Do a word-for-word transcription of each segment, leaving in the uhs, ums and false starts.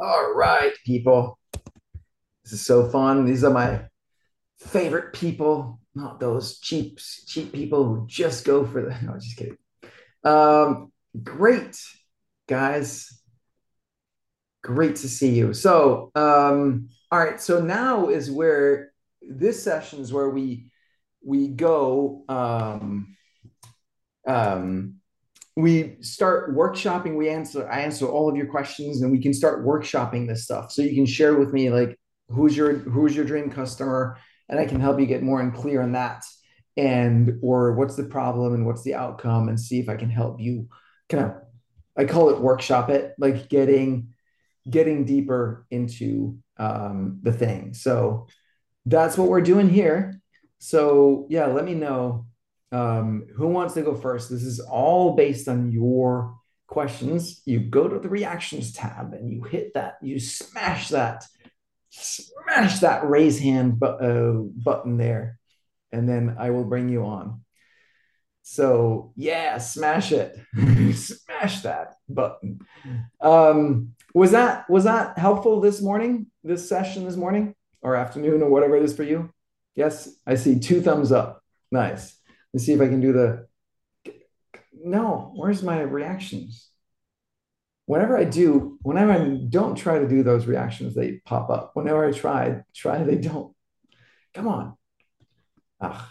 All right, people. This is so fun. These are my favorite people, not those cheap, cheap people who just go for the. No, just kidding. Um, great, guys. Great to see you. So, um, all right. So now is where this session is where we we go. Um, um, we start workshopping. We answer. I answer all of your questions, and we can start workshopping this stuff. So you can share with me like who's your who's your dream customer, and I can help you get more and clear on that, and or what's the problem and what's the outcome, and see if I can help you. Kind of, I call it workshop it, like getting getting deeper into um, the thing. So that's what we're doing here. So yeah, let me know um, who wants to go first. This is all based on your questions. You go to the reactions tab and you hit that, you smash that, smash that raise hand bu- uh, button there, and then I will bring you on. So yeah, smash it, smash that button. Um, was that was that helpful this morning? This session this morning or afternoon or whatever it is for you? Yes, I see two thumbs up. Nice. Let's see if I can do the. No, where's my reactions? Whenever I do, whenever I don't try to do those reactions, they pop up. Whenever I try, try they don't. Come on. Ugh.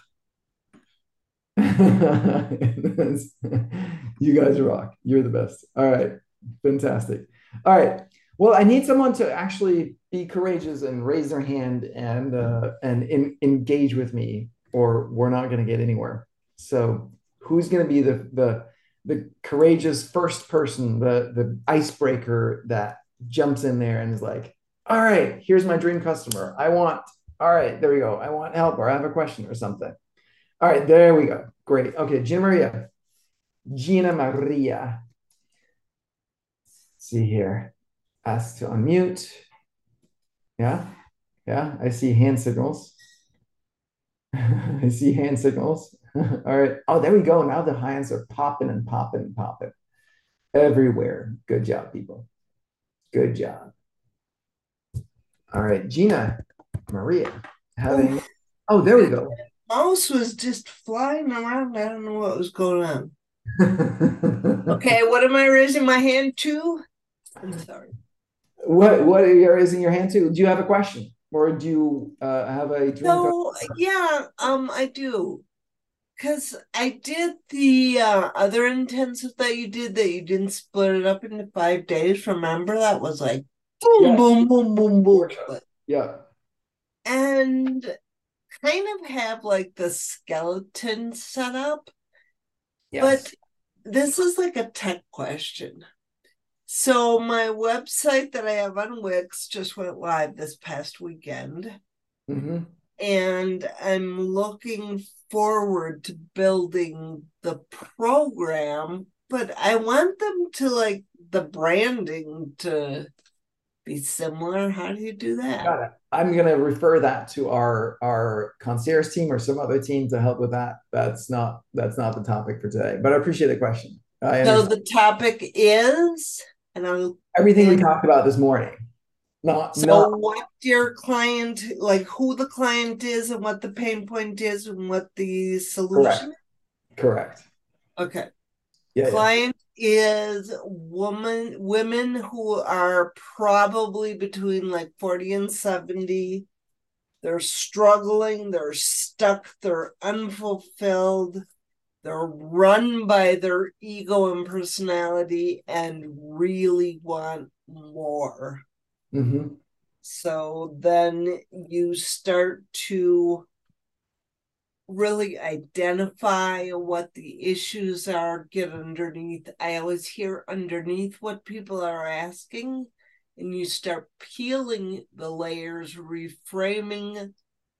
You guys rock. You're the best. All right. Fantastic. All right. Well, I need someone to actually be courageous and raise their hand and uh, and in, engage with me, or we're not going to get anywhere. So, who's going to be the the the courageous first person, the the icebreaker that jumps in there and is like, "All right, here's my dream customer. I want. All right, there we go. I want help, or I have a question, or something." All right, there we go. Great. Okay, Gina Maria. Gina Maria. Let's see here. Ask to unmute. Yeah, yeah. I see hand signals. I see hand signals. All right. Oh, there we go. Now the hands are popping and popping and popping everywhere. Good job, people. Good job. All right, Gina Maria. Oh, Having. Oh, there we that go. mouse was just flying around. I don't know what was going on. Okay, what am I raising my hand to? I'm sorry. What what is in your hand too? Do you have a question, or do you uh, have a dream So, customer? yeah, um, I do. Because I did the uh, other intensive that you did that you didn't split it up into five days. Remember that was like boom, Yes, boom, boom, boom, boom. workshop. But Yeah. and kind of have like the skeleton set up. But Yes. this is like a tech question. So my website that I have on Wix just went live this past weekend, Hmm. and I'm looking forward to building the program, but I want them to like the branding to be similar. How do you do that? Got it. I'm gonna refer that to our our concierge team or some other team to help with that. That's not that's not the topic for today, but I appreciate the question. I So understand the topic is, and I'll everything we and talked about this morning. Not so not what your client, like who the client is and what the pain point is and what the correct. solution is. Correct. Okay. Yeah, yeah. Client is woman women who are probably between like forty and seventy. They're struggling, they're stuck, they're unfulfilled, they're run by their ego and personality and really want more. Hmm. So then you start to really identify what the issues are, get underneath. I always hear underneath what people are asking, and you start peeling the layers, reframing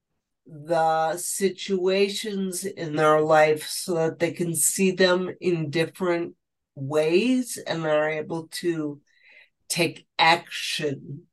the situations in their life so that they can see them in different ways and are able to take action,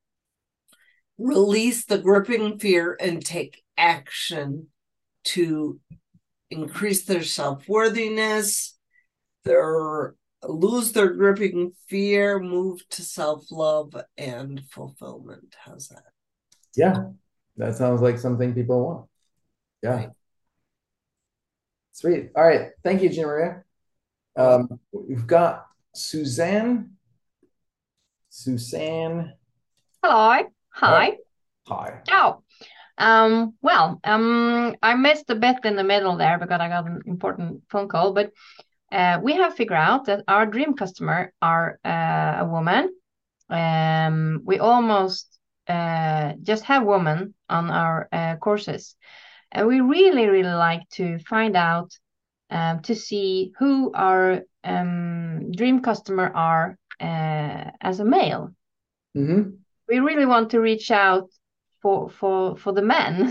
release the gripping fear, and take action to increase their self worthiness, their lose their gripping fear, move to self-love and fulfillment. How's that? Yeah, that sounds like something people want. Yeah. Right. Sweet. All right. Thank you, Gina Maria. Well, Um, we've got Suzanne. Suzanne. Hello. All right. Hi. Hi. Oh, um, well, um, I missed a bit in the middle there because I got an important phone call, but uh, we have figured out that our dream customer are uh, a woman. Um, we almost uh, just have women on our uh, courses, and we really, really like to find out um, to see who our um, dream customer are uh, as a male. Mm-hmm. We really want to reach out for for for the men.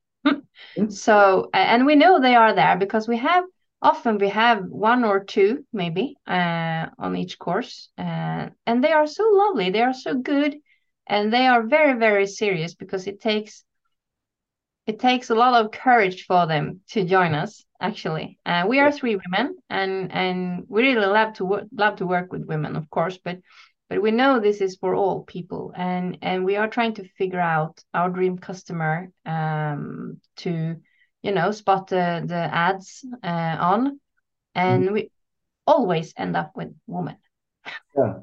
So and we know they are there because we have often we have one or two maybe uh, on each course, uh, and they are so lovely, they are so good, and they are very very serious because it takes it takes a lot of courage for them to join us. Actually, uh, we are three women, and and we really love to work love to work with women, of course, but but we know this is for all people, and and we are trying to figure out our dream customer um, to, you know, spot the the ads uh, on, and we always end up with women. Yeah.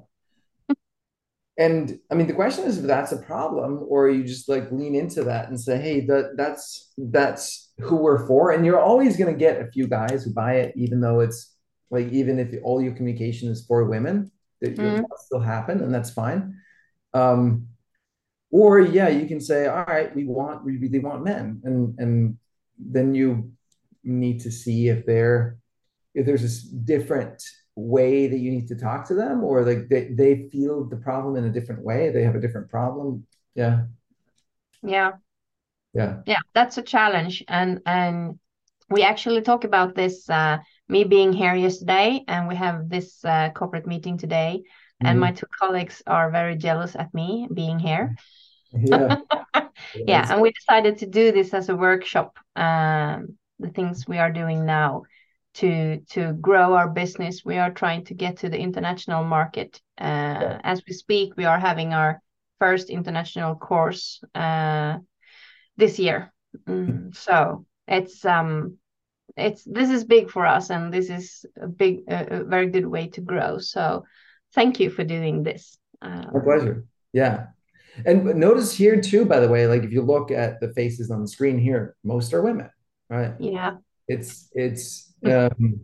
And I mean, the question is if that's a problem, or you just like lean into that and say, hey, that that's that's who we're for. And you're always gonna get a few guys who buy it, even though it's like even if all your communication is for women, that Mm. will still happen, and that's fine. Um, or yeah, you can say, all right, we want we really want men, and and then you need to see if they're if there's a different way that you need to talk to them, or like they, they feel the problem in a different way, they have a different problem. Yeah. Yeah. Yeah. Yeah, that's a challenge, and and we actually talk about this. Uh, me being here yesterday, and we have this uh, corporate meeting today, and Mm-hmm. my two colleagues are very jealous at me being here. Yeah. Yeah, Yes. and we decided to do this as a workshop. Um, the things we are doing now to to grow our business. We are trying to get to the international market. Uh, as we speak, we are having our first international course. Uh, this year. Mm, so it's um it's this is big for us, and this is a big a, a very good way to grow. So thank you for doing this. My Um, pleasure. Yeah. And notice here too, by the way, like if you look at the faces on the screen here, most are women, right? yeah. It's it's um,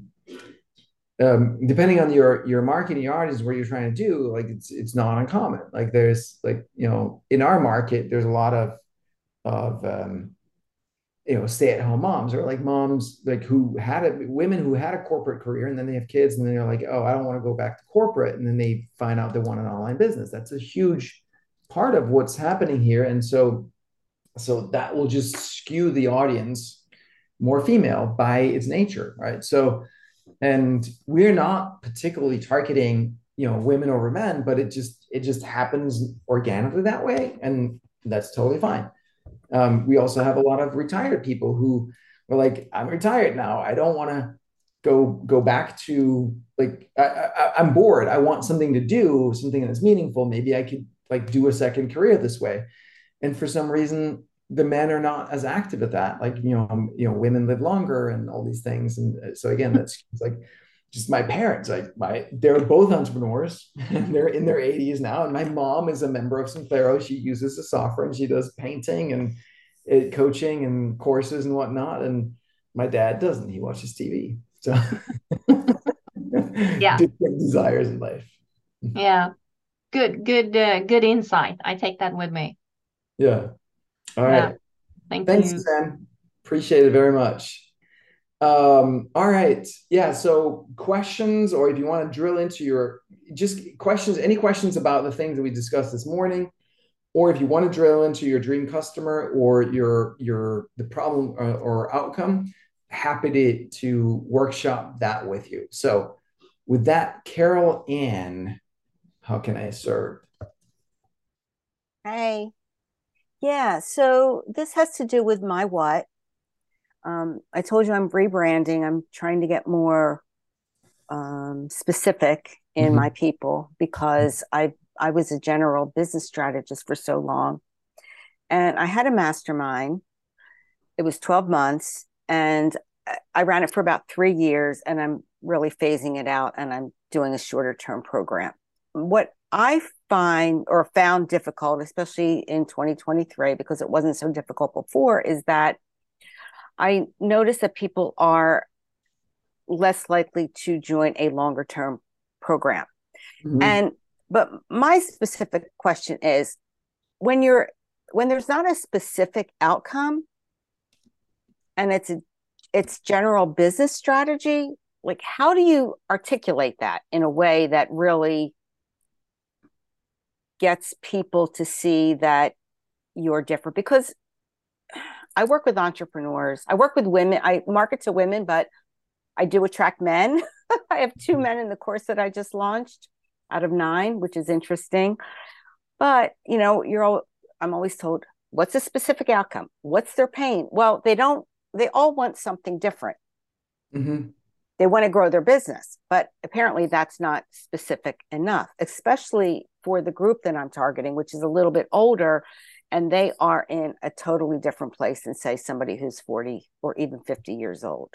um, depending on your your marketing, your artist, what you're trying to do, like it's it's not uncommon. Like there's like you know in our market, there's a lot of of um, you know stay-at-home moms, or like moms like who had a women who had a corporate career, and then they have kids, and then they're like, oh, I don't want to go back to corporate, and then they find out they want an online business. That's a huge part of what's happening here. And so so that will just skew the audience more female by its nature, right? So and we're not particularly targeting you know women over men, but it just it just happens organically that way, and that's totally fine. Um, we also have a lot of retired people who are like, I'm retired now, I don't want to go go back to like I, I, I'm bored, I want something to do, something that's meaningful, maybe I could like do a second career this way. And for some reason the men are not as active at that, like you know um, you know women live longer and all these things. And uh, so again, that's like just my parents, like my they're both entrepreneurs and they're in their eighties now, and my mom is a member of Sinclairo. She uses the software and she does painting and it, coaching and courses and whatnot, and my dad doesn't, he watches TV. So Yeah. different desires in life. Yeah. Good. Good. Uh, good insight. I take that with me. Yeah. All Yeah. right. Thank Thanks, you. Suzanne. Appreciate it very much. Um, all right. Yeah. So questions, or if you want to drill into your just questions, any questions about the things that we discussed this morning, or if you want to drill into your dream customer or your your the problem or, or outcome, happy to to workshop that with you. So with that, Carol Ann, how can I serve? Hey. Yeah, so this has to do with my what. Um, I told you I'm rebranding. I'm trying to get more um, specific in Mm-hmm. my people because I I was a general business strategist for so long, and I had a mastermind. It was twelve months, and I ran it for about three years, and I'm really phasing it out, and I'm doing a shorter term program. What I find or found difficult, especially in twenty twenty-three, because it wasn't so difficult before, is that I notice that people are less likely to join a longer term program. Mm-hmm. And but my specific question is when you're when there's not a specific outcome and it's a, it's general business strategy, like how do you articulate that in a way that really gets people to see that you're different? Because I work with entrepreneurs, I work with women, I market to women, but I do attract men. I have two men in the course that I just launched out of nine, which is interesting. But, you know, you're all, I'm always told, what's the specific outcome? What's their pain? Well, they don't, they all want something different. Mm-hmm. They want to grow their business, but apparently that's not specific enough, especially for the group that I'm targeting, which is a little bit older, and they are in a totally different place than, say, somebody who's forty or even fifty years old.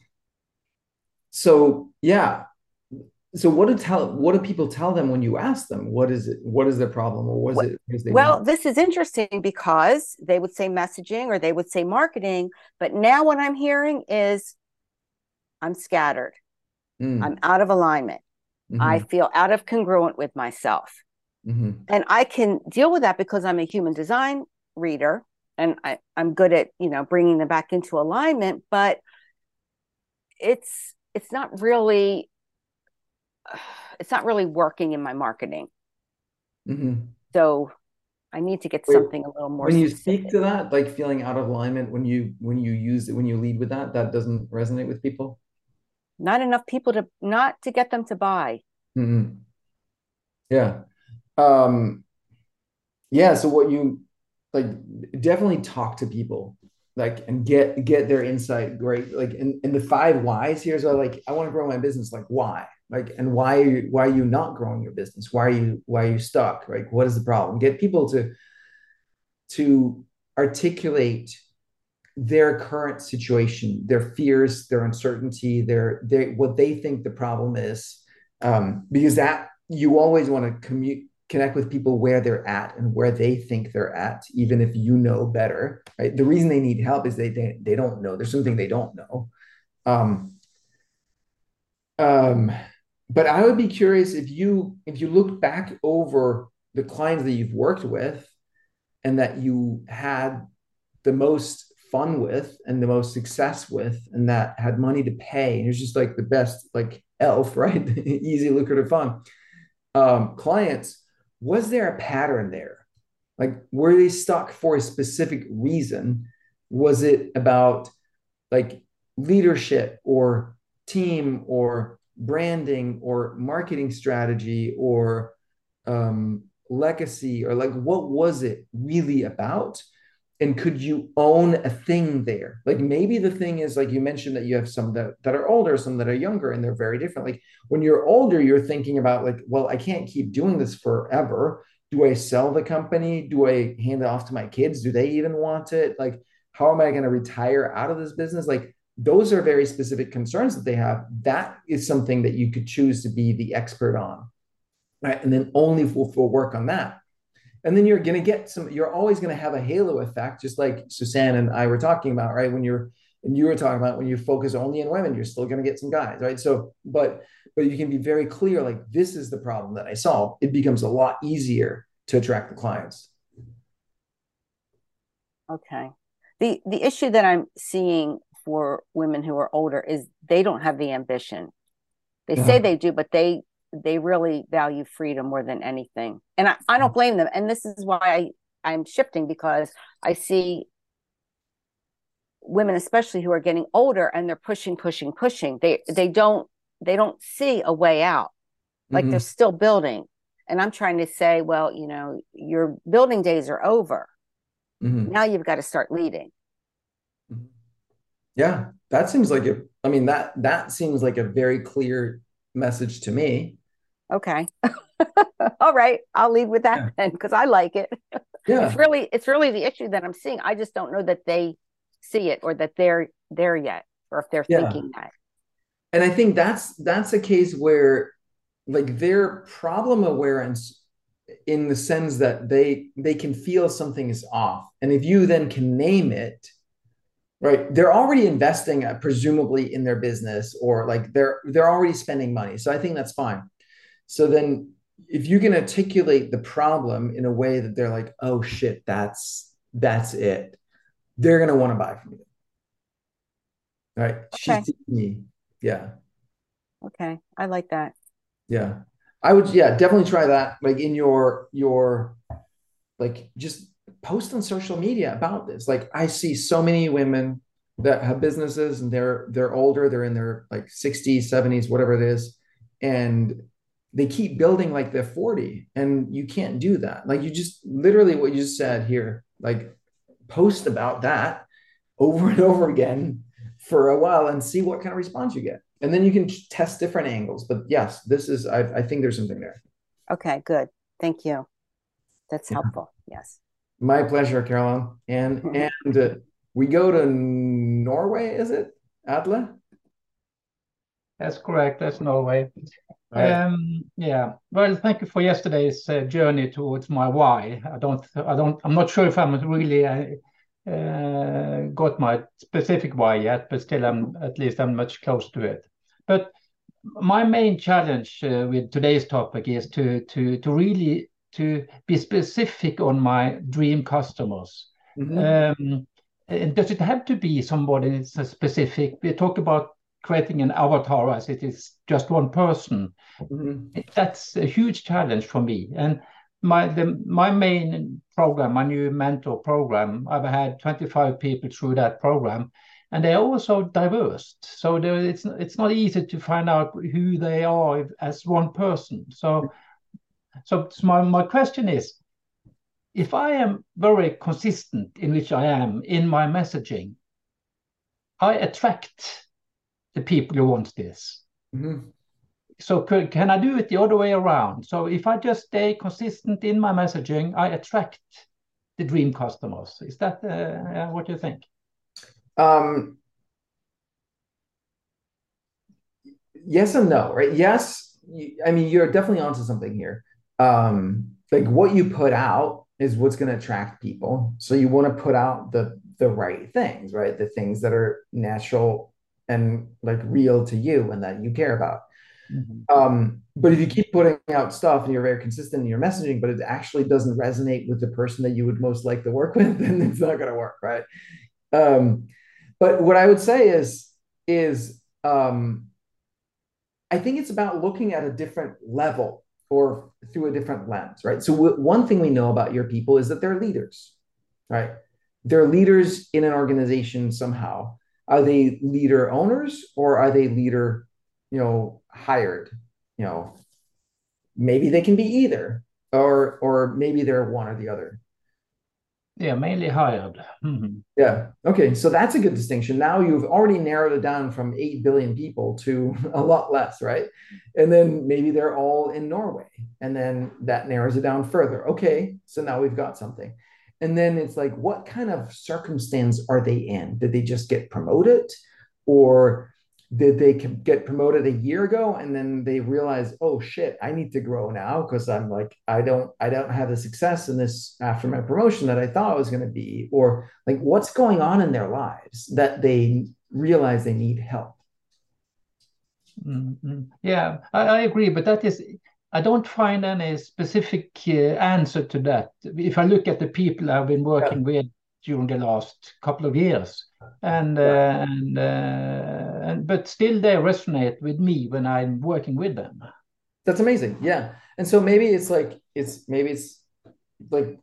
So yeah. So what do tell what do people tell them when you ask them what is it? What is their problem, or what is it because they Well, want? this is interesting because they would say messaging or they would say marketing, but now what I'm hearing is I'm scattered. Mm. I'm out of alignment. Mm-hmm. I feel out of congruent with myself. Mm-hmm. And I can deal with that because I'm a human design reader and I, I'm good at, you know, bringing them back into alignment, but it's, it's not really, it's not really working in my marketing. Mm-hmm. So I need to get Wait, something a little more when you specific. speak to that, like feeling out of alignment, when you when you use it, when you lead with that, that doesn't resonate with people. Not enough people to, not to get them to buy. Mm-hmm. Yeah. Um, yeah. So what you like, definitely talk to people, like, and get get their insight. Great. Like, in, in the five whys, here's what, like, I want to grow my business. Like, why? Like, and why are you, why are you not growing your business? Why are you why are you stuck? Like, what is the problem? Get people to to articulate their current situation, their fears, their uncertainty, their they what they think the problem is, um, because that you always want to commute connect with people where they're at and where they think they're at, even if you know better. Right? The reason they need help is they they, they don't know. There's something they don't know. Um, um, but I would be curious if you if you look back over the clients that you've worked with and that you had the most fun with and the most success with and that had money to pay and it was just like the best, like elf, right? Easy, lucrative, fun um, clients. Was there a pattern there? Like, were they stuck for a specific reason? Was it about like leadership or team or branding or marketing strategy or um, legacy, or like what was it really about? And could you own a thing there? Like maybe the thing is, like you mentioned, that you have some that, that are older, some that are younger, and they're very different. Like when you're older, you're thinking about like, well, I can't keep doing this forever. Do I sell the company? Do I hand it off to my kids? Do they even want it? Like, how am I going to retire out of this business? Like those are very specific concerns that they have. That is something that you could choose to be the expert on, right? And then only for, for work on that. And then you're going to get some, you're always going to have a halo effect, just like Suzanne and I were talking about, right? When you're, and you were talking about when you focus only on women, you're still going to get some guys, right? So, but, but you can be very clear, like, this is the problem that I solve. It becomes a lot easier to attract the clients. Okay. The, the issue that I'm seeing for women who are older is they don't have the ambition. They Yeah. say they do, but they, they really value freedom more than anything. And I, I don't blame them. And this is why I, I'm shifting, because I see women, especially who are getting older, and they're pushing, pushing, pushing. They, they don't, they don't see a way out. Like Mhm. they're still building. And I'm trying to say, well, you know, your building days are over. Mhm. Now you've got to start leading. Yeah, that seems like a, I mean, that that seems like a very clear message to me. Okay. All right. I'll leave with that Yeah. then, because I like it. Yeah. It's really, it's really the issue that I'm seeing. I just don't know that they see it or that they're there yet, or if they're Yeah. thinking that. And I think that's that's a case where like their problem awareness in the sense that they they can feel something is off. And if you then can name it, right, they're already investing uh, presumably in their business, or like they're they're already spending money. So I think that's fine. So then if you can articulate the problem in a way that they're like, oh shit, that's that's it, they're gonna want to buy from you. Right. She's Okay. me. Yeah. Okay. I like that. Yeah. I would, yeah, definitely try that. Like in your your like just post on social media about this. Like I see so many women that have businesses and they're they're older, they're in their like sixties, seventies, whatever it is, and they keep building like they're forty, and you can't do that. Like you just literally what you just said here, like post about that over and over again for a while and see what kind of response you get. And then you can test different angles. But yes, this is, I, I think there's something there. Okay, good. Thank you. That's Yeah. helpful. Yes. My pleasure, Caroline. And mm-hmm. and uh, we go to Norway, is it, Atle? That's correct. That's Norway. Right. Um, yeah. Well, thank you for yesterday's uh, journey towards my why. I don't. I don't. I'm not sure if I'm really uh, uh, got my specific why yet, but still, I'm at least I'm much closer to it. But my main challenge uh, with today's topic is to to to really to be specific on my dream customers. Mm-hmm. Um, and does it have to be somebody specific? We talk about creating an avatar as it is just one person. Mm-hmm. That's a huge challenge for me. And my the, my main program, my new mentor program, I've had twenty-five people through that program, and they're also diverse. So there, it's it's not easy to find out who they are as one person. So, so my, my question is, if I am very consistent in which I am in my messaging, I attract the people who want this. Mm-hmm. So could, can I do it the other way around? So if I just stay consistent in my messaging, I attract the dream customers. Is that uh, what you think? Um, yes and no, right? Yes. I mean, you're definitely onto something here. Um, like what you put out is what's going to attract people. So you want to put out the, the right things, right? The things that are natural and like real to you and that you care about. Mm-hmm. Um, but if you keep putting out stuff and you're very consistent in your messaging, but it actually doesn't resonate with the person that you would most like to work with, then it's not going to work, right? Um, but what I would say is, is um, I think it's about looking at a different level or through a different lens, right? So w- one thing we know about your people is that they're leaders, right? They're leaders in an organization somehow. Are they leader owners or are they leader, you know, hired? You know, maybe they can be either, or or maybe they're one or the other. Yeah, mainly hired. Mm-hmm. Yeah. Okay. So that's a good distinction. Now you've already narrowed it down from eight billion people to a lot less, right? And then maybe they're all in Norway, and then that narrows it down further. Okay. So now we've got something. And then it's like, what kind of circumstance are they in? Did they just get promoted, or did they get promoted a year ago and then they realize, oh shit, I need to grow now because I'm like, I don't, I don't have the success in this after my promotion that I thought I was going to be, or like what's going on in their lives that they realize they need help. Mm-hmm. Yeah, I, I agree, but that is, I don't find any specific uh, answer to that. If I look at the people I've been working yeah. with during the last couple of years, and uh, yeah. and uh, and but still they resonate with me when I'm working with them. That's amazing. Yeah, and so maybe it's like it's maybe it's like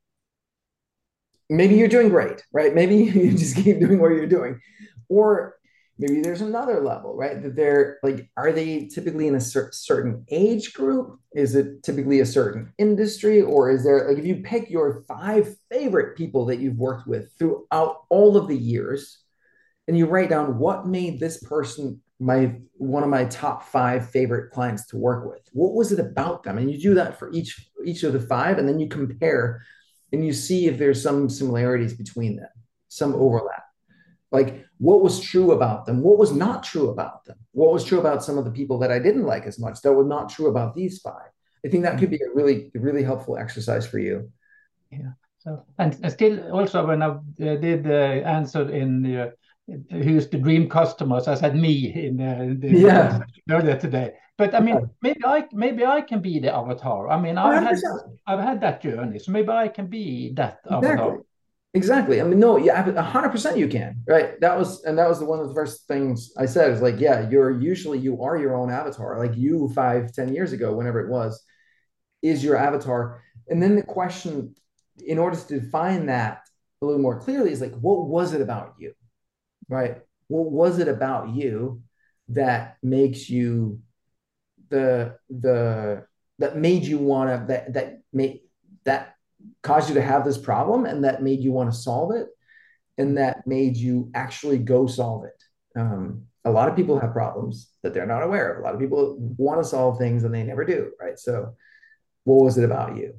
maybe you're doing great, right? Maybe you just keep doing what you're doing, or maybe there's another level, right? That they're like, are they typically in a cer- certain age group? Is it typically a certain industry? Or is there, like, if you pick your five favorite people that you've worked with throughout all of the years, and you write down what made this person my one of my top five favorite clients to work with. What was it about them? And you do that for each each of the five, and then you compare and you see if there's some similarities between them, some overlap. Like what was true about them, what was not true about them, what was true about some of the people that I didn't like as much that were not true about these five. I think that could be a really, really helpful exercise for you. Yeah. So and, and still also when I uh, did uh, answer in uh, who's the dream customers, I said me in uh, the Yeah. earlier today. But I mean, yeah. maybe I maybe I can be the avatar. I mean, I've had I've had that journey, so maybe I can be that exactly. avatar. Exactly. I mean, no, yeah, a hundred percent you can, right? That was, and that was the one of the first things I said is like, yeah, you're usually, you are your own avatar. Like you five, ten years ago, whenever it was, is your avatar. And then the question, in order to define that a little more clearly is like, what was it about you, right? What was it about you that makes you the, the, that made you want to, that, that made, that caused you to have this problem and that made you want to solve it and that made you actually go solve it. Um, a lot of people have problems that they're not aware of. A lot of people want to solve things and they never do, right? So what was it about you?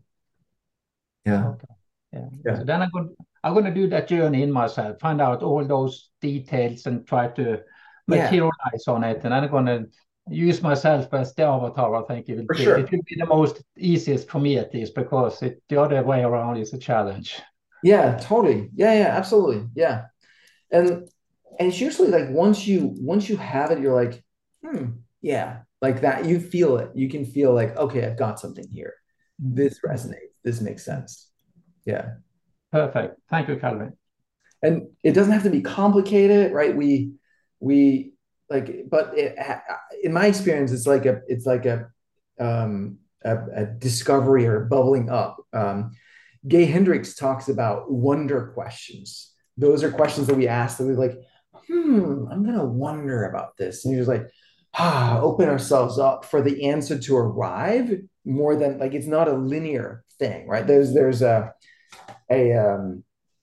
Yeah. Okay. Yeah. yeah. So then I'm going, I'm going to do that journey in myself, find out all those details and try to materialize yeah. on it. And I'm going to use myself as the avatar. I think it will, for be, sure. it will be the most easiest for me at least, because it, the other way around is a challenge. Yeah, totally. Yeah, yeah, absolutely. Yeah. And and it's usually like once you once you have it, you're like, hmm, yeah, like that. You feel it. You can feel like, okay, I've got something here. This resonates. This makes sense. Yeah. Perfect. Thank you, Calvin. And it doesn't have to be complicated, right? We we like, but it, in my experience, it's like a it's like a um a, a discovery or bubbling up. Um, Gay Hendricks talks about wonder questions. Those are questions that we ask that we're like, hmm, I'm going to wonder about this. And you're just like, ah, open ourselves up for the answer to arrive more than like, it's not a linear thing, right? There's, there's a, a, um,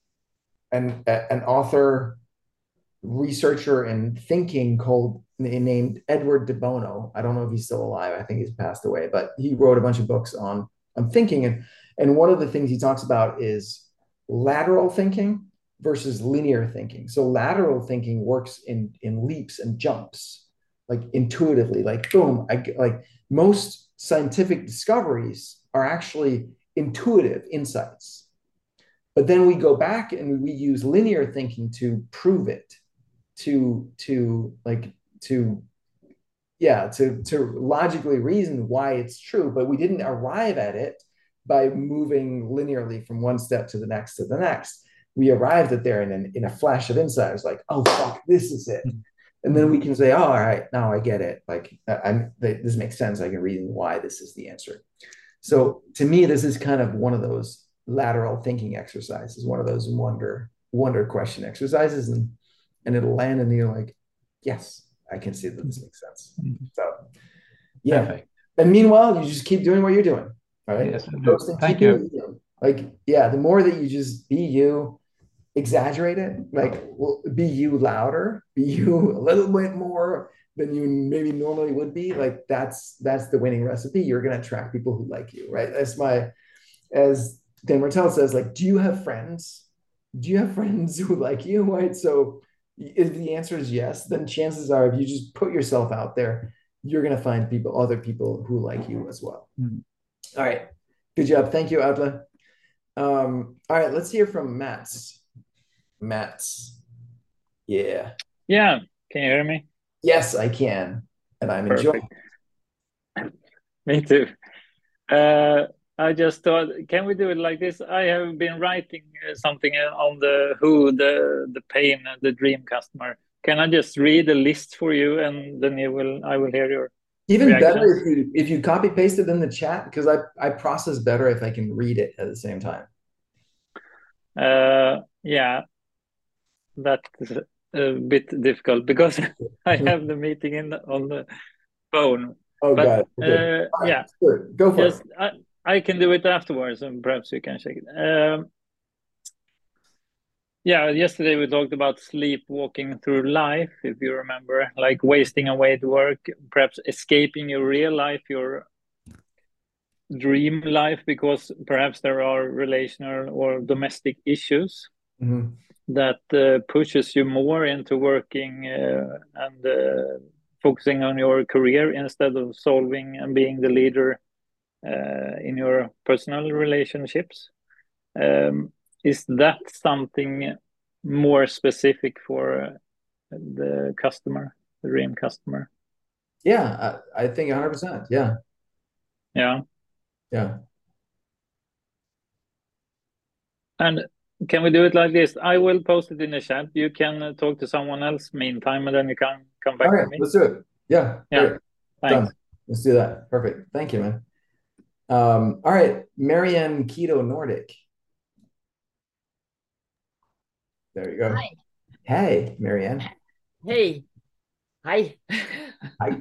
an, a, an author, researcher and thinking called named Edward de Bono. I don't know if he's still alive. I think he's passed away, but he wrote a bunch of books on, on thinking. And And one of the things he talks about is lateral thinking versus linear thinking. So lateral thinking works in, in leaps and jumps, like intuitively, like boom, I like most scientific discoveries are actually intuitive insights. But then we go back and we use linear thinking to prove it, to, to like, to, yeah, to, to logically reason why it's true, but we didn't arrive at it by moving linearly from one step to the next to the next. We arrived at there in, an, in a flash of insight. It was like, oh, fuck, this is it. And then we can say, oh, all right, now I get it. Like, I'm, this makes sense. I can reason why this is the answer. So to me, this is kind of one of those lateral thinking exercises, one of those wonder, wonder question exercises. And, and it'll land and you're like, yes, I can see that this makes sense. So yeah. Perfect. And meanwhile, you just keep doing what you're doing. All right. Yes, thank you. you. Like, yeah, the more that you just be you, exaggerate it, like well, be you louder, be you a little bit more than you maybe normally would be. Like that's that's the winning recipe. You're gonna attract people who like you, right? That's my, as Dan Martell says, like, do you have friends? Do you have friends who like you? Right. So if the answer is yes, then chances are if you just put yourself out there, you're gonna find people, other people who like you as well. Mm-hmm. All right. Good job. Thank you, Atle. Um, all right, let's hear from Mats. Mats. Yeah. Yeah. Can you hear me? Yes, I can. And I'm Perfect. Enjoying. Me too. Uh, I just thought, can we do it like this? I have been writing something on the who, the the pain, the dream customer. Can I just read a list for you and then you will, I will hear your Even reactions? Better if you if you copy paste it in the chat, because I, I process better if I can read it at the same time. Uh, yeah, that's a bit difficult because I have the meeting in the, on the phone. Oh, but, got it. Okay. Uh, right, yeah, sure. Go for just, it. I, I can do it afterwards, and perhaps you can check it. Um, Yeah, yesterday we talked about sleepwalking through life, if you remember, like wasting away at work, perhaps escaping your real life, your dream life, because perhaps there are relational or domestic issues Mm-hmm. that uh, pushes you more into working uh, and uh, focusing on your career instead of solving and being the leader uh, in your personal relationships. Um, is that something more specific for the customer, the dream customer? Yeah, I, I think one hundred percent. Yeah, Yeah. yeah. And can we do it like this? I will post it in the chat. You can uh, talk to someone else meantime, and then you can come All back to right, me. let's do it. Yeah, Yeah, great. thanks. Done. Let's do that. Perfect. Thank you, man. Um, all right, Marianne Keto Nordic. There you go. Hi. Hey, Marianne. Hey. Hi. Hi.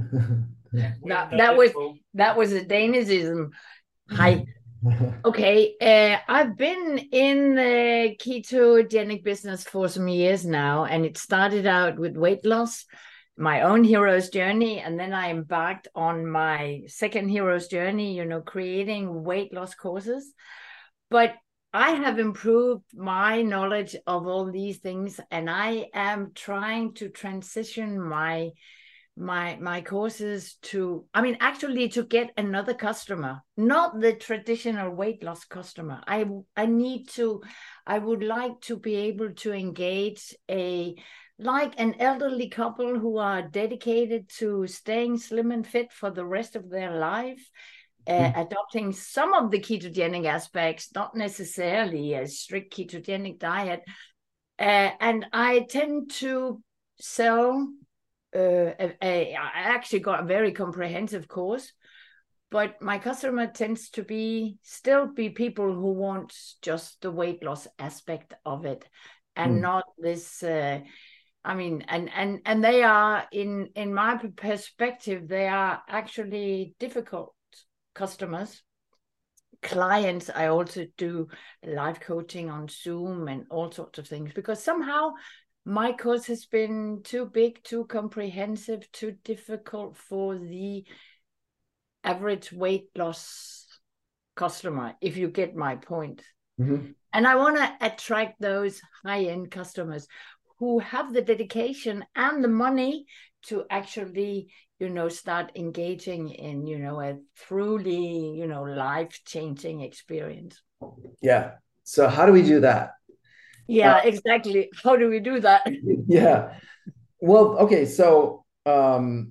that, that was that was a Danishism. Hi. Okay. Uh, I've been in the ketogenic business for some years now, and it started out with weight loss, my own hero's journey, and then I embarked on my second hero's journey, you know, creating weight loss courses. But I have improved my knowledge of all these things, and I am trying to transition my my my courses to, I mean, actually to get another customer, not the traditional weight loss customer. I I need to, I would like to be able to engage a like an elderly couple who are dedicated to staying slim and fit for the rest of their life. Uh, mm. Adopting some of the ketogenic aspects, not necessarily a strict ketogenic diet. Uh, and I tend to sell, uh, a, a, I actually got a very comprehensive course, but my customer tends to be still be people who want just the weight loss aspect of it, and mm. not this, uh, I mean, and, and, and they are, in, in my perspective, they are actually difficult customers, clients. I also do live coaching on Zoom and all sorts of things, because somehow my course has been too big, too comprehensive, too difficult for the average weight loss customer, if you get my point. Mm-hmm. And I want to attract those high-end customers who have the dedication and the money to actually, you know, start engaging in, you know, a truly, you know, life-changing experience. Yeah. So how do we do that? Yeah, uh, exactly. How do we do that? Yeah. Well, okay. So, um,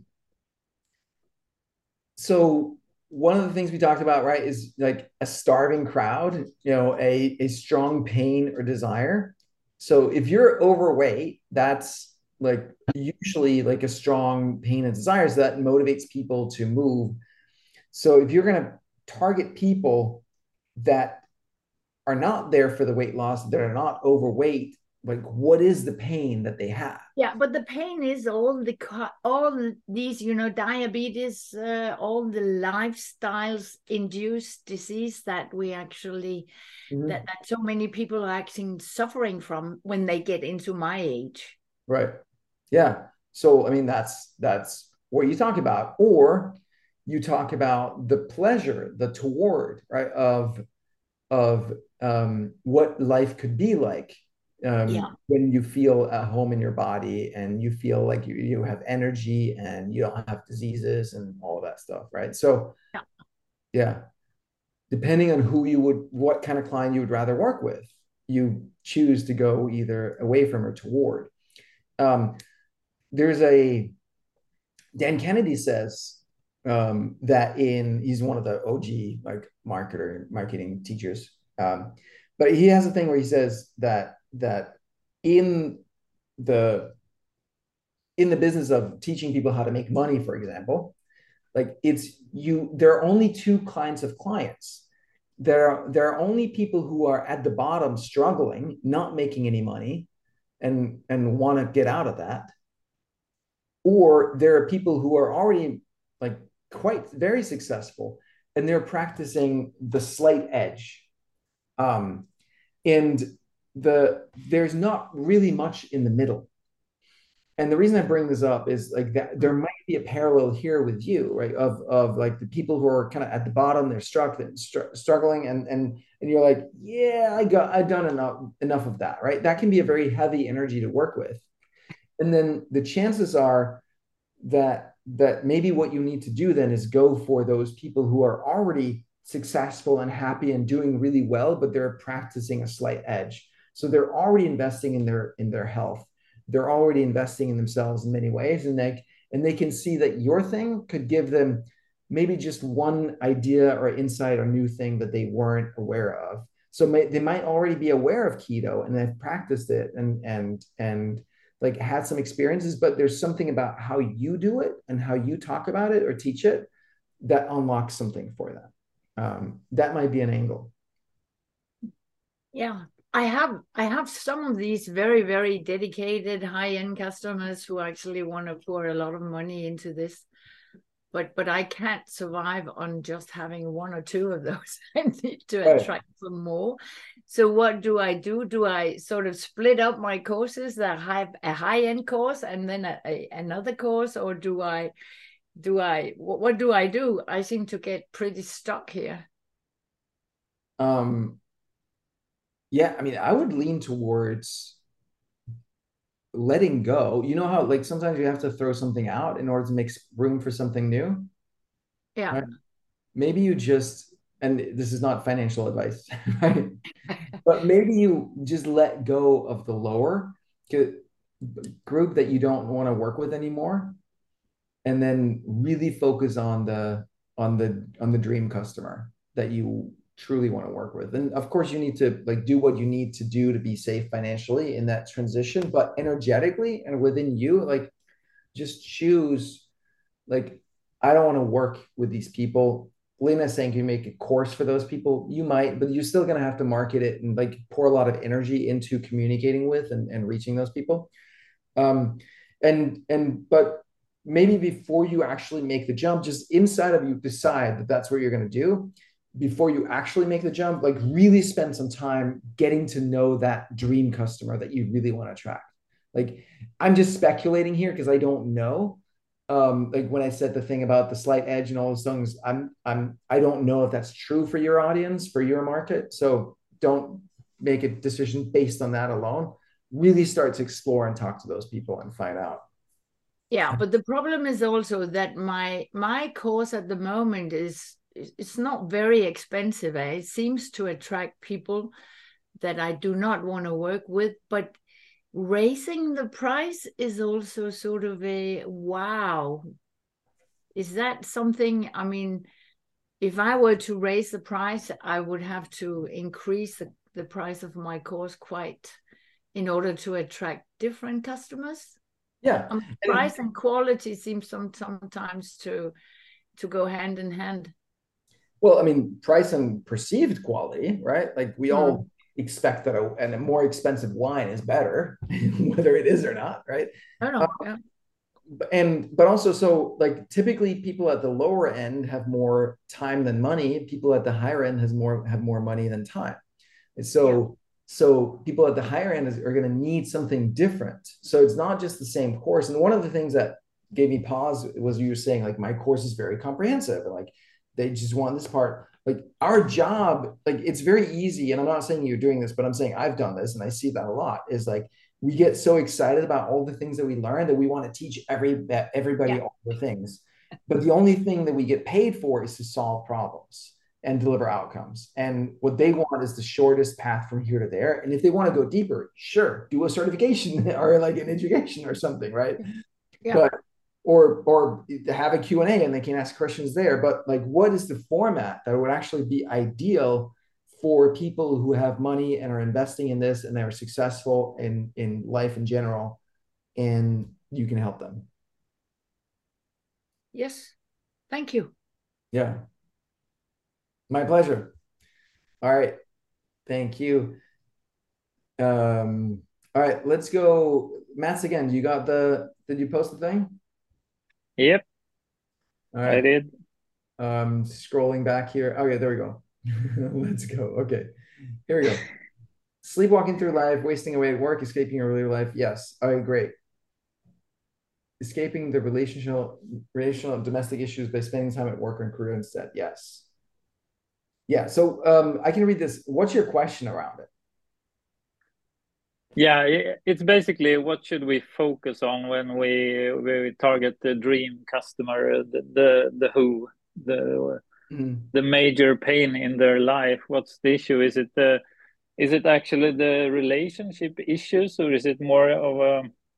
so one of the things we talked about, right, is like a starving crowd, you know, a, a strong pain or desire. So if you're overweight, that's like usually like a strong pain and desire, so that motivates people to move. So if you're going to target people that are not there for the weight loss, that are not overweight, like what is the pain that they have? Yeah, but the pain is all the all these, you know, diabetes, uh, all the lifestyles induced disease that we actually mm-hmm. that, that so many people are actually suffering from when they get into my age. Right. Yeah. So I mean, that's that's what you talk about, or you talk about the pleasure, the toward, right, of of um, what life could be like. Um, yeah. When you feel at home in your body and you feel like you, you have energy and you don't have diseases and all of that stuff, right? So, yeah. yeah, depending on who you would, what kind of client you would rather work with, you choose to go either away from or toward. Um, there's a, Dan Kennedy says um, that in, he's one of the O G like marketer, marketing teachers. Um, but he has a thing where he says that that in the in the business of teaching people how to make money, for example, like it's you, there are only two kinds of clients. There are there are only people who are at the bottom struggling, not making any money, and and want to get out of that. Or there are people who are already like quite very successful and they're practicing the slight edge. Um, and the there's not really much in the middle. And the reason I bring this up is like that there might be a parallel here with you, right? Of of like the people who are kind of at the bottom, they're struck, str struggling, and and and you're like, yeah, I got, I've done enough enough of that, right? That can be a very heavy energy to work with. And then the chances are that that maybe what you need to do then is go for those people who are already successful and happy and doing really well, but they're practicing a slight edge. So they're already investing in their in their health. They're already investing in themselves in many ways, and they and they can see that your thing could give them maybe just one idea or insight or new thing that they weren't aware of. So may, they might already be aware of keto and they've practiced it and and and like had some experiences, but there's something about how you do it and how you talk about it or teach it that unlocks something for them. Um, that might be an angle. Yeah. I have I have some of these very, very dedicated high-end customers who actually want to pour a lot of money into this. But but I can't survive on just having one or two of those. I need to Right. attract some more. So what do I do? Do I sort of split up my courses that have a high-end course and then a, a, another course, or do I do I what, what do I do? I seem to get pretty stuck here. Um, yeah, I mean, I would lean towards letting go. You know how like sometimes you have to throw something out in order to make room for something new? Yeah. Right? Maybe you just, and this is not financial advice, right? But maybe you just let go of the lower group that you don't want to work with anymore, and then really focus on the on the on the dream customer that you truly want to work with. And of course, you need to like do what you need to do to be safe financially in that transition, but energetically and within you, like just choose like, I don't want to work with these people. Lena's saying, can you make a course for those people? You might, but you're still going to have to market it and like pour a lot of energy into communicating with and, and reaching those people. Um, and, and, but maybe before you actually make the jump, just inside of you, decide that that's what you're going to do. Before you actually make the jump, like really spend some time getting to know that dream customer that you really want to attract. Like, I'm just speculating here because I don't know. Um, like when I said the thing about the slight edge and all those things, I'm, I'm, I don't know if that's true for your audience, for your market. So don't make a decision based on that alone. Really start to explore and talk to those people and find out. Yeah, but the problem is also that my my course at the moment is it's not very expensive. Eh? It seems to attract people that I do not want to work with, but raising the price is also sort of a wow. Is that something, I mean, if I were to raise the price, I would have to increase the, the price of my course quite in order to attract different customers. Yeah. Um, price and quality seems some, sometimes to to go hand in hand. Well, I mean, price and perceived quality, right? Like we Mm. all expect that a, and a more expensive wine is better, whether it is or not, right? I don't know. Um, yeah. And but also, so like typically people at the lower end have more time than money. People at the higher end has more have more money than time. And so yeah. So people at the higher end is, are going to need something different. So it's not just the same course. And one of the things that gave me pause was you were saying like my course is very comprehensive and like they just want this part. Like our job, like it's very easy. And I'm not saying you're doing this, but I'm saying I've done this and I see that a lot is like we get so excited about all the things that we learn that we want to teach every everybody yeah. all the things. But the only thing that we get paid for is to solve problems and deliver outcomes. And what they want is the shortest path from here to there. And if they want to go deeper, sure, do a certification or like an education or something, right? Yeah. But or or have a Q and A and they can ask questions there. But like, what is the format that would actually be ideal for people who have money and are investing in this and they're successful in, in life in general, and you can help them? Yes. Thank you. Yeah. My pleasure. All right. Thank you. Um, all right, let's go. Mats, again, you got the, did you post the thing? Yep. All right. I did. Um, scrolling back here. Okay, there we go. Let's go. Okay, here we go. Sleepwalking through life, wasting away at work, escaping your earlier life. Yes, I agree. Escaping the relational, relational domestic issues by spending time at work and career instead. Yes. Yeah. So um, I can read this. What's your question around it? Yeah, it's basically what should we focus on when we we target the dream customer, the the, the who, the mm. the major pain in their life. What's the issue? Is it the is it actually the relationship issues, or is it more of a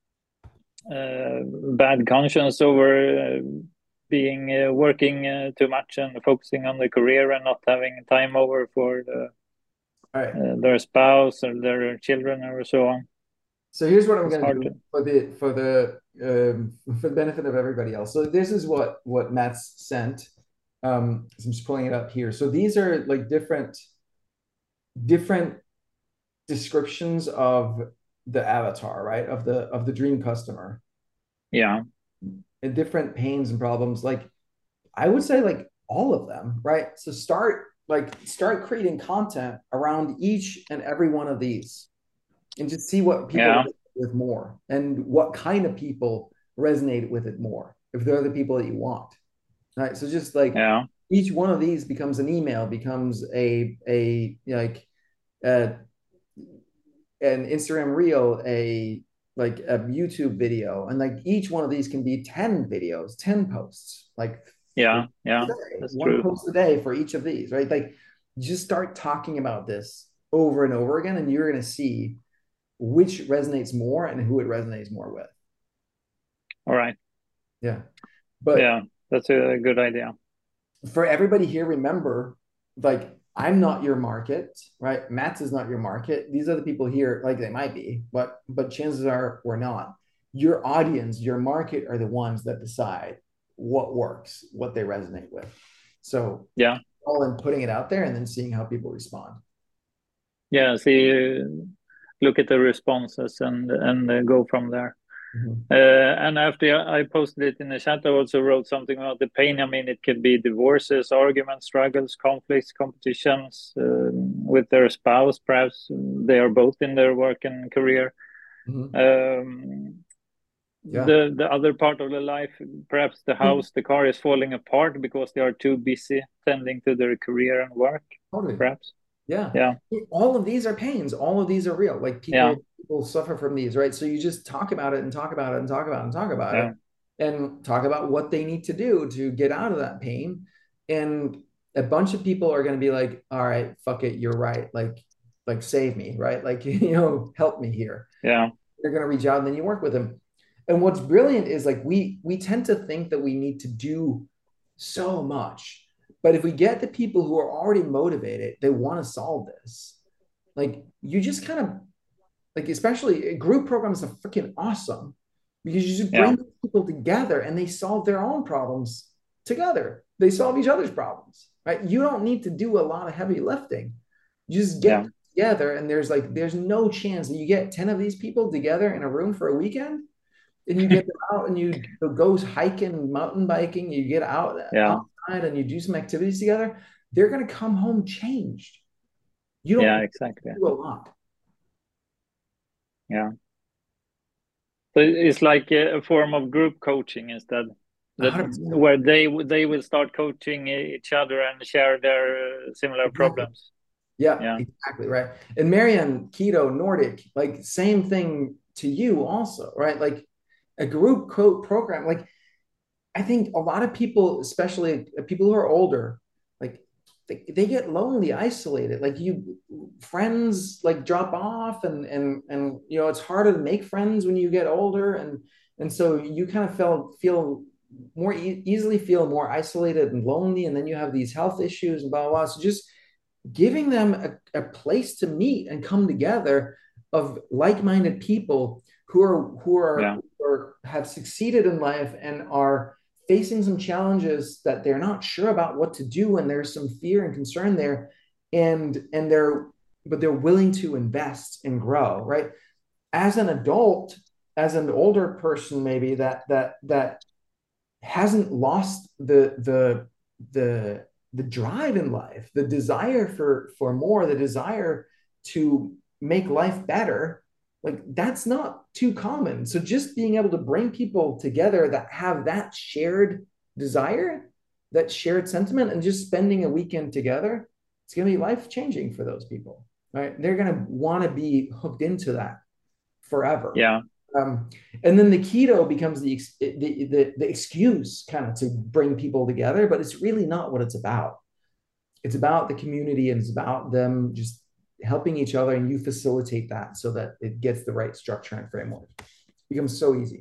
uh, bad conscience over uh, being uh, working uh, too much and focusing on the career and not having time over for the, right. uh, their spouse or their children or so on? So here's what I'm going to do for the for the um, for the benefit of everybody else. So this is what what Matt's sent. Um, so I'm just pulling it up here. So these are like different different descriptions of the avatar, right? Of the of the dream customer. Yeah. And different pains and problems. Like I would say like all of them, right? So start like start creating content around each and every one of these and just see what people yeah. resonate with more and what kind of people resonate with it more if they're the people that you want. Right. So just like yeah. each one of these becomes an email, becomes a a like uh an Instagram reel, a like a YouTube video, and like each one of these can be ten videos, ten posts, like yeah, yeah, that's one true. post a day for each of these, right? Like just start talking about this over and over again, and you're going to see which resonates more and who it resonates more with. All right. Yeah. But yeah, that's a good idea. For everybody here, remember, like, I'm not your market, right? Matt's is not your market. These are the people here, like they might be, but but chances are we're not. Your audience, your market are the ones that decide what works, what they resonate with. So yeah, all in putting it out there and then seeing how people respond. Yeah, see, look at the responses and and uh, go from there. Mm-hmm. Uh, and after I posted it in the chat, I also wrote something about the pain. I mean, it could be divorces, arguments, struggles, conflicts, competitions uh, with their spouse. Perhaps they are both in their work and career. Mm-hmm. Um, yeah. The the other part of the life, perhaps the house, mm-hmm. the car is falling apart because they are too busy tending to their career and work. Totally. Perhaps. Yeah. Yeah. All of these are pains. All of these are real. Like people, yeah. people suffer from these, right? So you just talk about it and talk about it and talk about it and talk about yeah. it and talk about what they need to do to get out of that pain. And a bunch of people are going to be like, all right, fuck it. You're right. Like, like save me, right? Like, you know, help me here. Yeah. They're going to reach out and then you work with them. And what's brilliant is like, we, we tend to think that we need to do so much. But if we get the people who are already motivated, they want to solve this. Like you just kind of like, especially group programs are freaking awesome because you just bring yeah. people together and they solve their own problems together. They solve each other's problems, right? You don't need to do a lot of heavy lifting. You just get yeah. together and there's like, there's no chance that you get ten of these people together in a room for a weekend and you get them out and you go hiking, mountain biking, you get out, yeah. outside and you do some activities together, they're going to come home changed. You don't yeah, exactly. do a lot. Yeah. So it's like a form of group coaching instead, that where they they will start coaching each other and share their similar exactly. problems. Yeah, yeah, exactly right. And Marianne, Keto, Nordic, like same thing to you also, right? Like a group co program, like I think a lot of people, especially people who are older, like they, they get lonely, isolated. Like you, friends like drop off, and and and you know it's harder to make friends when you get older, and and so you kind of feel feel more e easily feel more isolated and lonely, and then you have these health issues and blah blah. blah. So just giving them a, a place to meet and come together of like-minded people who are who are, yeah. who are have succeeded in life and are facing some challenges that they're not sure about what to do, and there's some fear and concern there, and and they're but they're willing to invest and grow, right? As an adult, as an older person, maybe that that that hasn't lost the the the the drive in life, the desire for for more, the desire to make life better, like that's not too common. So just being able to bring people together that have that shared desire, that shared sentiment, and just spending a weekend together, it's going to be life changing for those people, right? They're going to want to be hooked into that forever. Yeah. Um, and then the keto becomes the, the, the, the excuse kind of to bring people together, but it's really not what it's about. It's about the community, and it's about them just helping each other, and you facilitate that so that it gets the right structure and framework. It becomes so easy.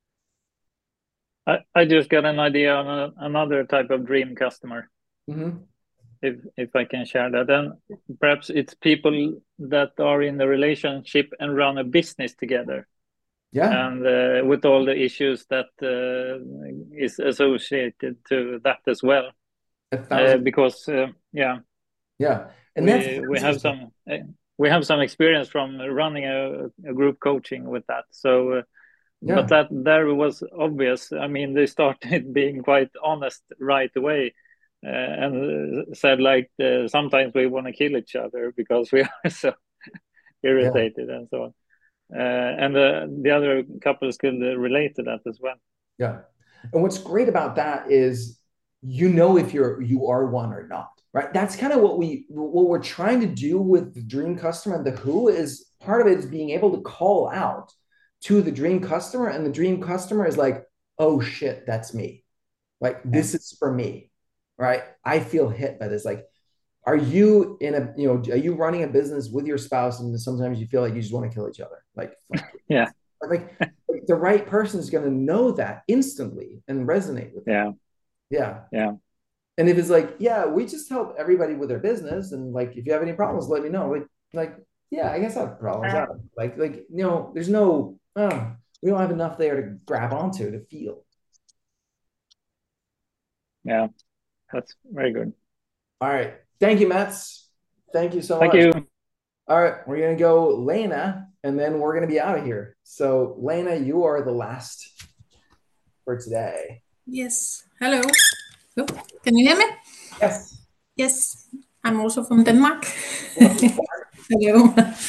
I, I just got an idea on a, another type of dream customer. Mm-hmm. If if I can share that, then perhaps it's people that are in a relationship and run a business together. Yeah. And uh, with all the issues that uh, is associated to that as well. Uh, because uh, yeah. Yeah. And we, that's we have some uh, we have some experience from running a, a group coaching with that. So uh, yeah. But that there was obvious. I mean, they started being quite honest right away. Uh, and said like uh, sometimes we want to kill each other because we are so irritated yeah. and so on. Uh, and uh, the other couples could relate to that as well. Yeah, and what's great about that is you know if you're you are one or not, right? That's kind of what we what we're trying to do with the dream customer and the who is part of it is being able to call out to the dream customer, and the dream customer is like, oh shit, that's me. Like this is for me. Right. I feel hit by this. Like, are you in a, you know, are you running a business with your spouse and sometimes you feel like you just want to kill each other? Like, fuck yeah. Like, like the right person is going to know that instantly and resonate with yeah. them. Yeah. Yeah. And if it's like, yeah, we just help everybody with their business. And like, if you have any problems, let me know. Like, like, yeah, I guess I have problems. I like, like, you know, there's no, oh, we don't have enough there to grab onto to feel. Yeah. That's very good. All right. Thank you, Mats. Thank you so Thank much. Thank you. All right. We're going to go Lena, and then we're going to be out of here. So, Lena, you are the last for today. Yes. Hello. Oh, can you hear me? Yes. Yes. I'm also from Denmark. Hello.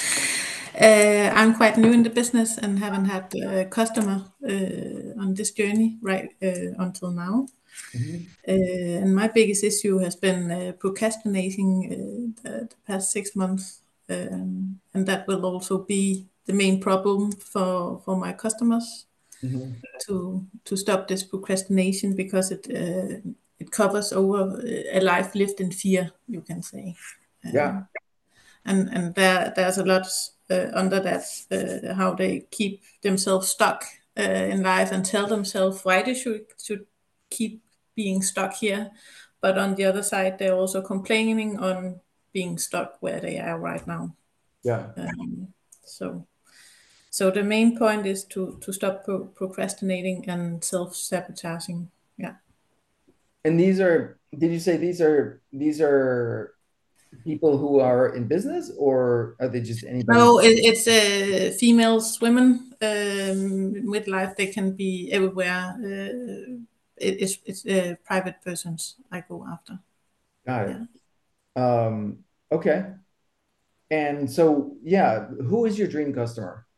Uh, I'm quite new in the business and haven't had a customer uh, on this journey right uh, until now. Mm-hmm. Uh, and my biggest issue has been uh, procrastinating uh, the, the past six months. Um, and that will also be the main problem for, for my customers, mm-hmm. to to stop this procrastination, because it uh, it covers over a life lived in fear, you can say. Um, yeah. And and there there's a lot uh, under that, uh, how they keep themselves stuck uh, in life and tell themselves why they should should keep being stuck here, but on the other side they're also complaining on being stuck where they are right now. Yeah. Um, so so the main point is to to stop pro- procrastinating and self-sabotaging. Yeah. And these are, did you say these are these are people who are in business, or are they just anybody? No, it, it's uh, females, women, um, midlife. They can be everywhere. Uh, it, it's it's uh, private persons I go after. Got it. Yeah. Um, okay. And so, yeah, who is your dream customer?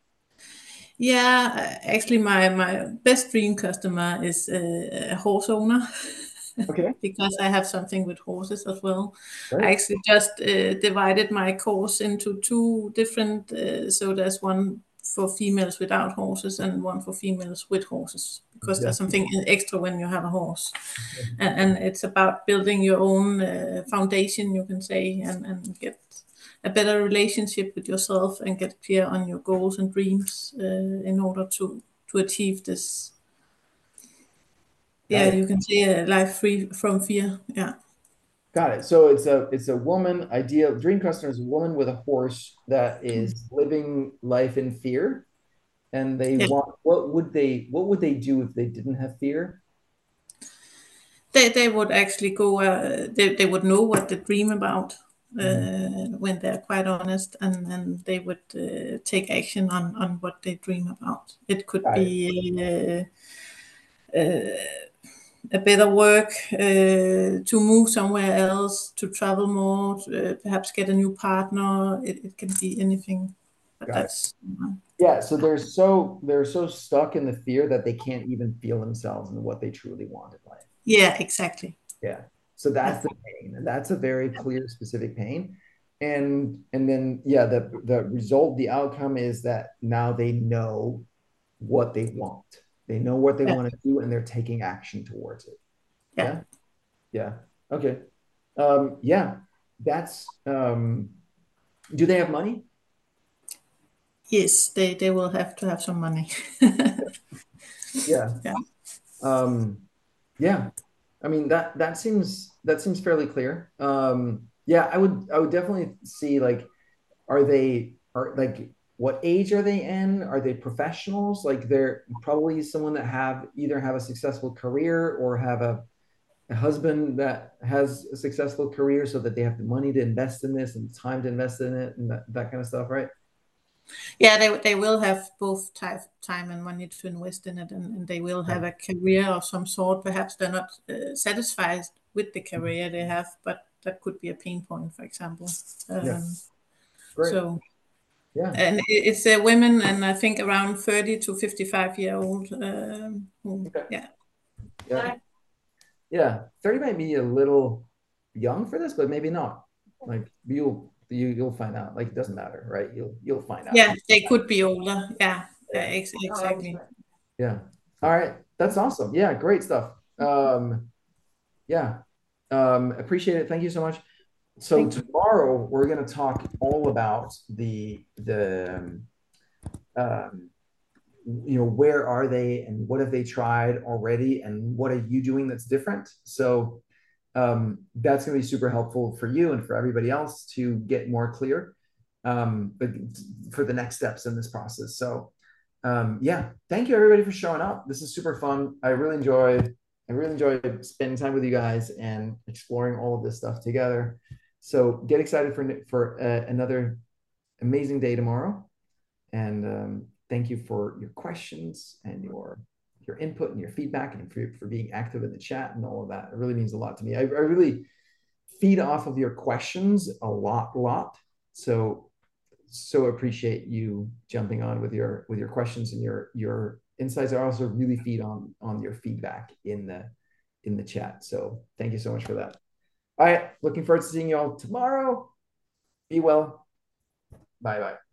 Yeah, actually, my my best dream customer is a, a horse owner. Okay. Because I have something with horses as well. Right. I actually just uh, divided my course into two different, uh, so there's one for females without horses and one for females with horses, because yeah. there's something extra when you have a horse. Okay. And, and it's about building your own uh, foundation, you can say, and, and get a better relationship with yourself and get clear on your goals and dreams uh, in order to, to achieve this. Yeah, you can say a life free from fear. Yeah. Got it. So it's a it's a woman, ideal dream customer is a woman with a horse that is mm-hmm. living life in fear. And they yeah. want, what would they what would they do if they didn't have fear? They they would actually go uh, they, they would know what they dream about uh, mm-hmm. when they're quite honest, and, and they would uh, take action on, on what they dream about. It could Got be it. Uh, uh, a better work, uh, to move somewhere else, to travel more, uh, perhaps get a new partner. It, it can be anything, but Got that's uh, Yeah, so they're so they're so stuck in the fear that they can't even feel themselves and what they truly want in life. yeah, exactly. Yeah. So that's the pain. And that's a very clear, specific pain. And and then yeah, the the result, the outcome is that now they know what they want. They know what they Yeah. want to do and they're taking action towards it. Yeah. Yeah. Yeah. Okay. Um, yeah. That's um do they have money? Yes, they they will have to have some money. Yeah. Yeah. Um, yeah. I mean that that seems that seems fairly clear. Um, yeah, I would I would definitely see like, are they are like what age are they in? Are they professionals? Like they're probably someone that have either have a successful career or have a, a husband that has a successful career so that they have the money to invest in this and time to invest in it and that, that kind of stuff, right? Yeah, they they will have both type, time and money to invest in it, and, and they will have a career of some sort. Perhaps they're not uh, satisfied with the career they have, but that could be a pain point, for example. Um, Yeah. Great. So, Yeah. and it- it's uh, women, and I think around thirty to fifty-five year old. Um, who, Okay. Yeah. Yeah. Yeah. thirty might be a little young for this, but maybe not. Like you'll you you'll find out. Like it doesn't matter, right? You'll you'll find out. Yeah, they could be older. Yeah, Yeah. uh, ex- exactly. Yeah. All right. That's awesome. Yeah, great stuff. Um, yeah. Um, appreciate it. Thank you so much. So Thank you. tomorrow we're going to talk all about the the um, um, you know, where are they and what have they tried already and what are you doing that's different? So um, that's going to be super helpful for you and for everybody else to get more clear um, but for the next steps in this process. So um, yeah, thank you everybody for showing up. This is super fun. I really enjoyed, I really enjoyed spending time with you guys and exploring all of this stuff together. So get excited for, for uh, another amazing day tomorrow. And um, thank you for your questions and your your input and your feedback and for, for being active in the chat and all of that. It really means a lot to me. I, I really feed off of your questions a lot, lot. So, so appreciate you jumping on with your with your questions and your your insights. I also really feed on on your feedback in the in the chat. So thank you so much for that. All right, looking forward to seeing you all tomorrow. Be well. Bye bye.